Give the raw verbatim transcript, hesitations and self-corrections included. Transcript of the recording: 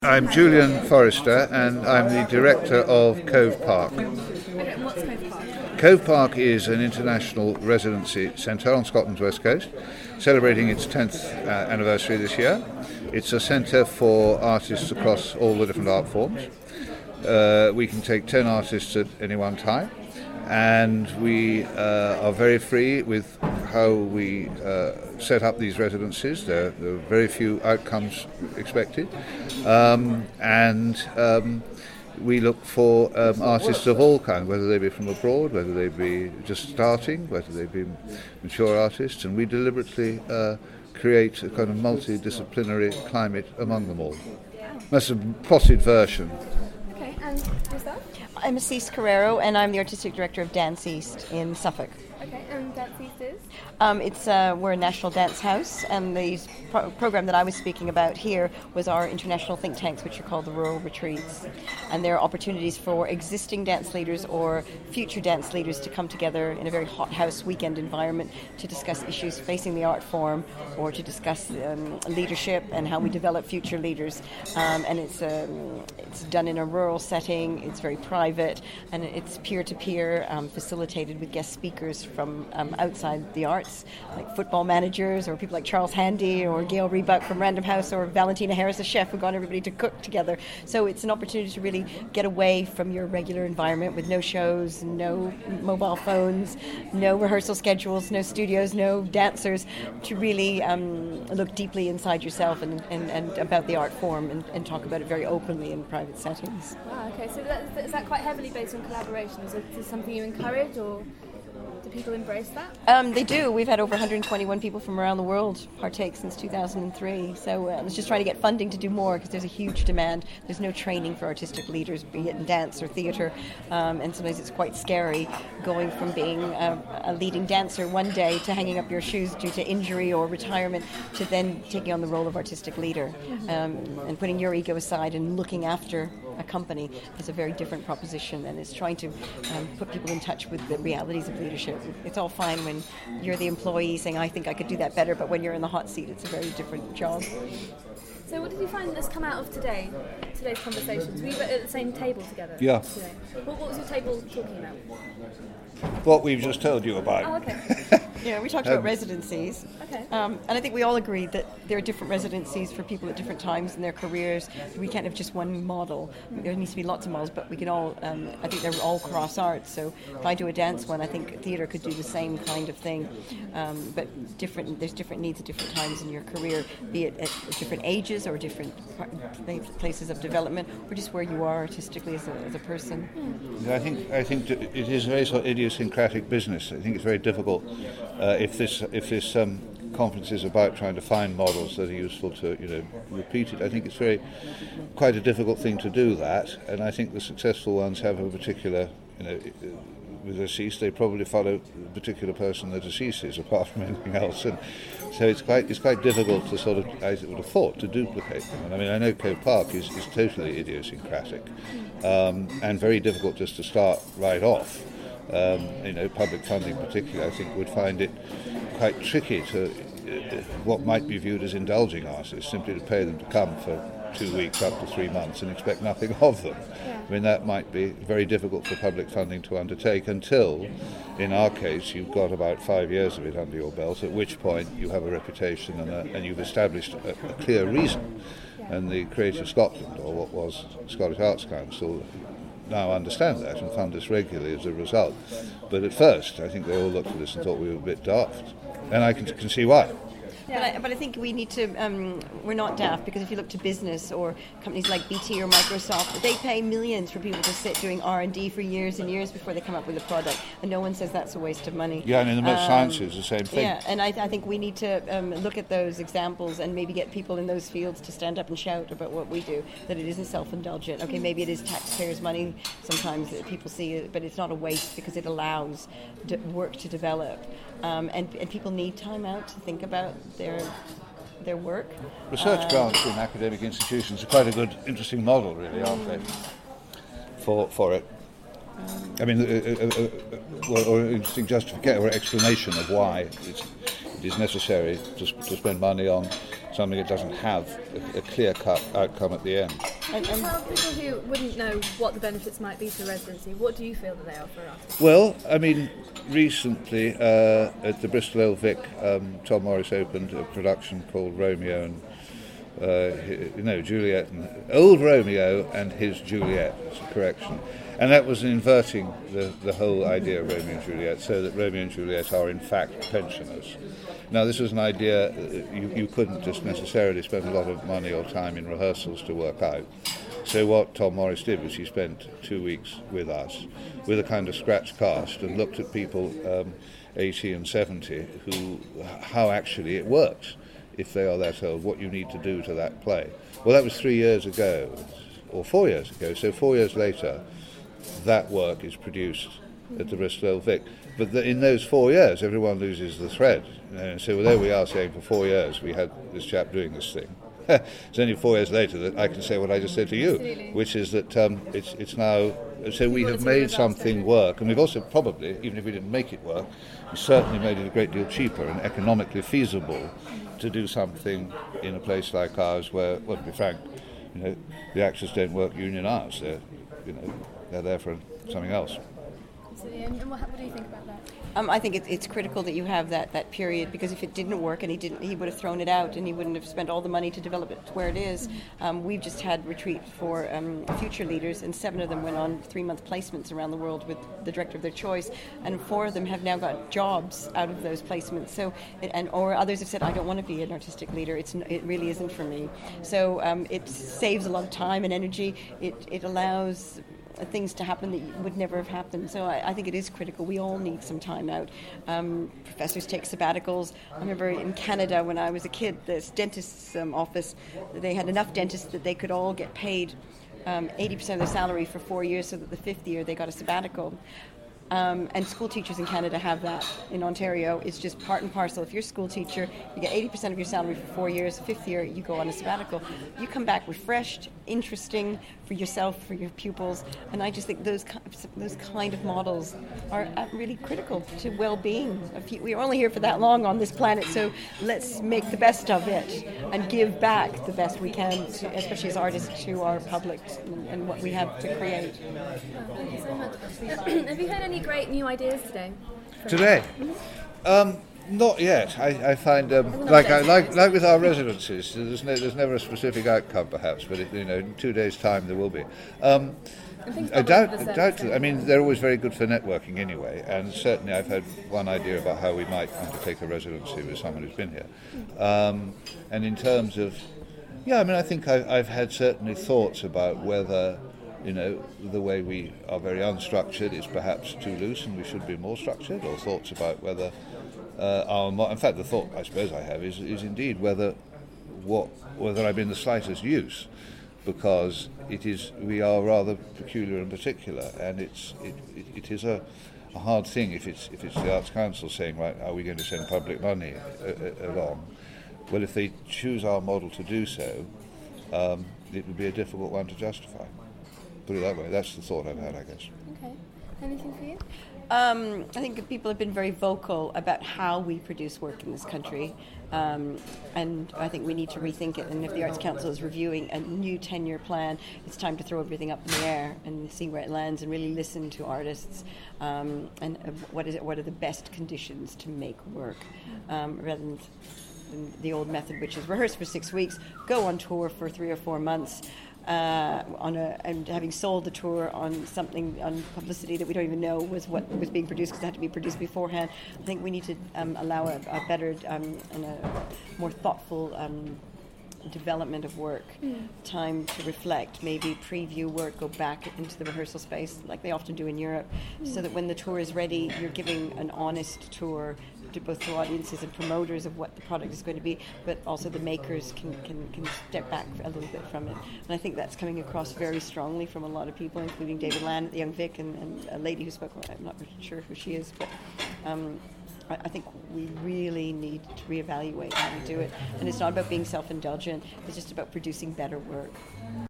I'm Julian Forrester and I'm the director of Cove Park. What's Cove Park? Cove Park is an international residency centre on Scotland's west coast, celebrating its tenth uh, anniversary this year. It's a centre for artists across all the different art forms. Uh, we can take ten artists at any one time, and we uh, are very free with how we uh, set up these residencies. There, there are very few outcomes expected, um, and um, we look for um, artists of all kinds, whether they be from abroad, whether they be just starting, whether they be mature artists, and we deliberately uh, create a kind of multidisciplinary climate among them all. That's a potted version. Okay, and yourself? I'm Assis Carrero, and I'm the artistic director of Dance East in Suffolk. Okay, and Dance East is? Um, it's uh, we're a national dance house, and the pro- program that I was speaking about here was our international think tanks, which are called the Rural Retreats, and there are opportunities for existing dance leaders or future dance leaders to come together in a very hothouse weekend environment to discuss issues facing the art form, or to discuss um, leadership and how we develop future leaders. Um, and it's um, it's done in a rural setting. It's very private, and it's peer-to-peer, um, facilitated with guest speakers from um, outside the arts, like football managers or people like Charles Handy or Gail Rebuck from Random House or Valentina Harris, a chef, who got everybody to cook together. So it's an opportunity to really get away from your regular environment with no shows, no mobile phones, no rehearsal schedules, no studios, no dancers, to really um, look deeply inside yourself and, and, and about the art form and, and talk about it very openly in private settings. Wow, okay, so that, is that quite heavily based on collaboration? Is it, is it something you encourage, or do people embrace that? Um, they do. We've had over one hundred twenty-one people from around the world partake since two thousand three. So uh, it's just trying to get funding to do more, because there's a huge demand. There's no training for artistic leaders, be it in dance or theatre, um, and sometimes it's quite scary going from being a, a leading dancer one day to hanging up your shoes due to injury or retirement to then taking on the role of artistic leader, um, and putting your ego aside and looking after a company is a very different proposition, and it's trying to um, put people in touch with the realities of leadership. It's all fine when you're the employee saying, I think I could do that better, but when you're in the hot seat, it's a very different job. So what did you find has come out of today, today's conversations? Were you at the same table together? Yeah. Today? What, what was your table talking about? What we've just told you about. Oh, okay. Yeah, we talked Um, about residencies. Okay. Um, and I think we all agree that there are different residencies for people at different times in their careers. We can't have just one model. There needs to be lots of models, but we can all, um, I think they're all cross arts. So if I do a dance one, I think theatre could do the same kind of thing. Um, but different, there's different needs at different times in your career, be it at different ages or different places of development, or just where you are artistically as a, as a person. I think I think it is a very sort of idiosyncratic business. I think it's very difficult uh, if this if this um, conference is about trying to find models that are useful to you know repeat it. I think it's very quite a difficult thing to do that, and I think the successful ones have a particular you know. With Assis, they probably follow a particular person that Assis is, apart from anything else, and so it's quite it's quite difficult to sort of, I would have thought, to duplicate them. And I mean, I know Cove Park is, is totally idiosyncratic, um, and very difficult just to start right off. Um, you know, public funding particularly, I think, would find it quite tricky to uh, what might be viewed as indulging artists, simply to pay them to come for two weeks up to three months and expect nothing of them. Yeah. I mean, that might be very difficult for public funding to undertake until, in our case, you've got about five years of it under your belt, at which point you have a reputation and, a, and you've established a, a clear reason. And the Creative Scotland, or what was Scottish Arts Council, now understand that and fund us regularly as a result. But at first, I think they all looked at us and thought we were a bit daft. And I can, can see why. But I, but I think we need to, um, we're not daft, because if you look to business or companies like B T or Microsoft, they pay millions for people to sit doing R and D for years and years before they come up with a product, and no one says that's a waste of money. Yeah, and in the most um, sciences, the same thing. Yeah, and I, I think we need to um, look at those examples and maybe get people in those fields to stand up and shout about what we do, that it isn't self-indulgent. Okay, maybe it is taxpayers' money sometimes that people see it, but it's not a waste because it allows de- work to develop. Um, and, and people need time out to think about their their work. Research um, grants in academic institutions are quite a good, interesting model, really, aren't they, for for it? Um, I mean, uh, uh, uh, or, or interesting justification or explanation of why it's, it is necessary to, to spend money on something that doesn't have a, a clear-cut outcome at the end. And, and tell people who wouldn't know what the benefits might be to residency, what do you feel that they are for artists? Well, I mean, recently uh, at the Bristol Old Vic, um, Tom Morris opened a production called Romeo and uh, no Juliet, and Old Romeo and His Juliet. That's a correction, and that was inverting the the whole idea of Romeo and Juliet, so that Romeo and Juliet are in fact pensioners. Now, this was an idea you, you couldn't just necessarily spend a lot of money or time in rehearsals to work out. So what Tom Morris did was he spent two weeks with us with a kind of scratch cast and looked at people um, eighty and seventy who, how actually it works if they are that old, what you need to do to that play. Well, that was three years ago, or four years ago, so four years later, that work is produced at the Bristol Old Vic. But the, in those four years, everyone loses the thread. You know, so well, there we are saying for four years we had this chap doing this thing. It's only four years later that I can say what I just said to you, Absolutely. which is that um, it's it's now, so we have made something work, and we've also probably, even if we didn't make it work, we certainly made it a great deal cheaper and economically feasible to do something in a place like ours where, well, to be frank, you know, the actors don't work union hours. They're, you know, they're there for something else. Absolutely. And what, what do you think about that? Um, I think it, it's critical that you have that, that period, because if it didn't work and he didn't, he would have thrown it out and he wouldn't have spent all the money to develop it to where it is. Um, we've just had retreat for um, future leaders, and seven of them went on three-month placements around the world with the director of their choice, and four of them have now got jobs out of those placements. So, it, and or others have said, I don't want to be an artistic leader. It's it really isn't for me. So um, it saves a lot of time and energy. It it allows things to happen that would never have happened. So I, I think it is critical. We all need some time out. Um, professors take sabbaticals. I remember in Canada when I was a kid, this dentist's um, office, they had enough dentists that they could all get paid um, eighty percent of their salary for four years, so that the fifth year they got a sabbatical. Um, and school teachers in Canada have that. In Ontario, it's just part and parcel. If you're a school teacher, you get eighty percent of your salary for four years. Fifth year, you go on a sabbatical. You come back refreshed, interesting for yourself, for your pupils. And I just think those those kind of models are really critical to well-being. We're only here for that long on this planet, so let's make the best of it and give back the best we can, to, especially as artists, to our public and, and what we have to create. Oh, thank you so much. Have you heard any great new ideas today? Today? Um, not yet. I, I find, um, like, I, like like with our residencies, there's, no, there's never a specific outcome, perhaps, but it, you know, in two days' time there will be. Um, I doubt, I doubt. I mean, they're always very good for networking anyway, and certainly I've had one idea about how we might undertake a residency with someone who's been here. Um, and in terms of, yeah, I mean, I think I've, I've had certainly thoughts about whether, you know, the way we are very unstructured is perhaps too loose and we should be more structured, or thoughts about whether uh, our, mo- in fact, the thought I suppose I have is, is indeed whether what whether I'm in the slightest use, because it is we are rather peculiar and particular, and it's it, it, it is a, a hard thing if it's if it's the Arts Council saying, right, are we going to send public money uh, uh, along? Well, if they choose our model to do so, um, it would be a difficult one to justify. Put it that way. That's the thought I've had, I guess. Okay. Anything for you? Um, I think people have been very vocal about how we produce work in this country, um, and I think we need to rethink it. And if the Arts Council is reviewing a new ten-year plan, it's time to throw everything up in the air and see where it lands, and really listen to artists um, and uh, what is it? What are the best conditions to make work, um, rather than the old method, which is rehearse for six weeks, go on tour for three or four months. Uh, on a, and having sold the tour on something, on publicity that we don't even know was what was being produced, because it had to be produced beforehand. I think we need to um, allow a, a better um, and a more thoughtful um, development of work, mm. time to reflect, maybe preview work, go back into the rehearsal space like they often do in Europe, mm. so that when the tour is ready, you're giving an honest tour to both to audiences and promoters of what the product is going to be, but also the makers can, can, can step back a little bit from it. And I think that's coming across very strongly from a lot of people, including David Land at the Young Vic, and, and a lady who spoke, I'm not sure who she is, but um, I, I think we really need to reevaluate how we do it. And it's not about being self-indulgent, it's just about producing better work.